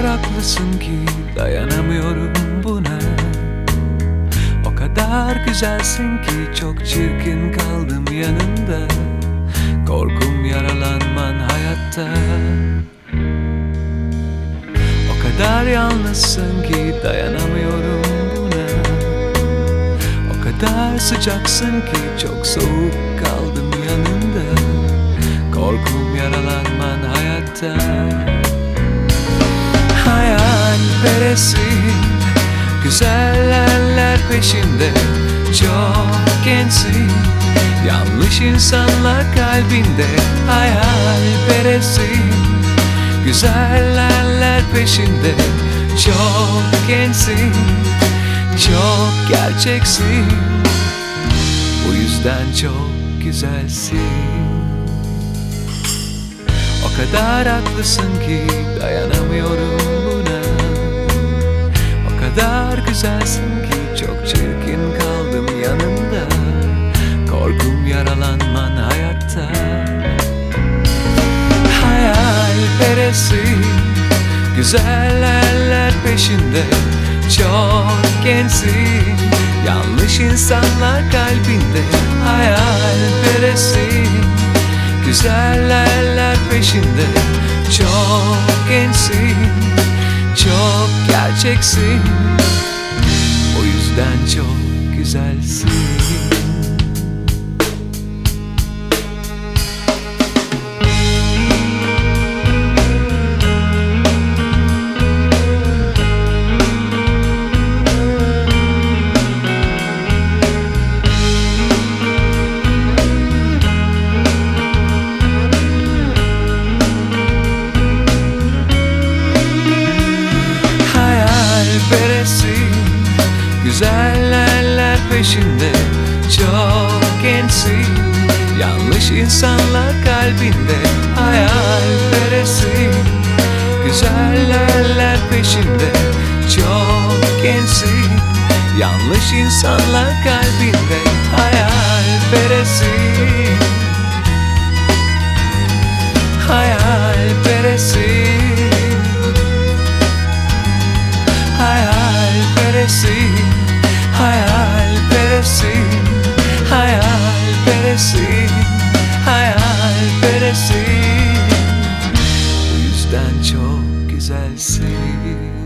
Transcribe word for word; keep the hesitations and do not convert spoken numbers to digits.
kadar haklısın ki dayanamıyorum buna. O kadar güzelsin ki çok çirkin kaldım yanında. Korkum yaralanman hayatta. O kadar yalnızsın ki dayanamıyorum buna. O kadar sıcaksın ki çok soğuk kaldım yanında. Korkum yaralanman hayatta. Hayalperestin, güzeller peşinde. Çok gençsin, yanlış insanlar kalbinde. Hayalperestin, güzeller peşinde. Çok gençsin, çok gerçeksin. Bu yüzden çok güzelsin. O kadar haklısın ki dayanamıyorum buna. O kadar güzelsin ki çok çirkin kaldım yanında. Korkum yaralanman hayatta. Hayalperestin, güzeller peşinde. Çok gençsin, yanlış insanlar kalbinde. Hayalperestin, güzeller peşinde. Çok gençsin, çok gerçeksin. O yüzden çok güzelsin. Hayalperestin, güzeller peşinde. Çok gençsin, yanlış insanlar kalbinde. Hayalperestin, güzeller peşinde. Çok gençsin, yanlış insanlar kalbinde. Hayalperestin, hayalperestin, hayalperestin, hayalperestin, hayalperestin, hayalperestin. Bu yüzden çok güzelsin.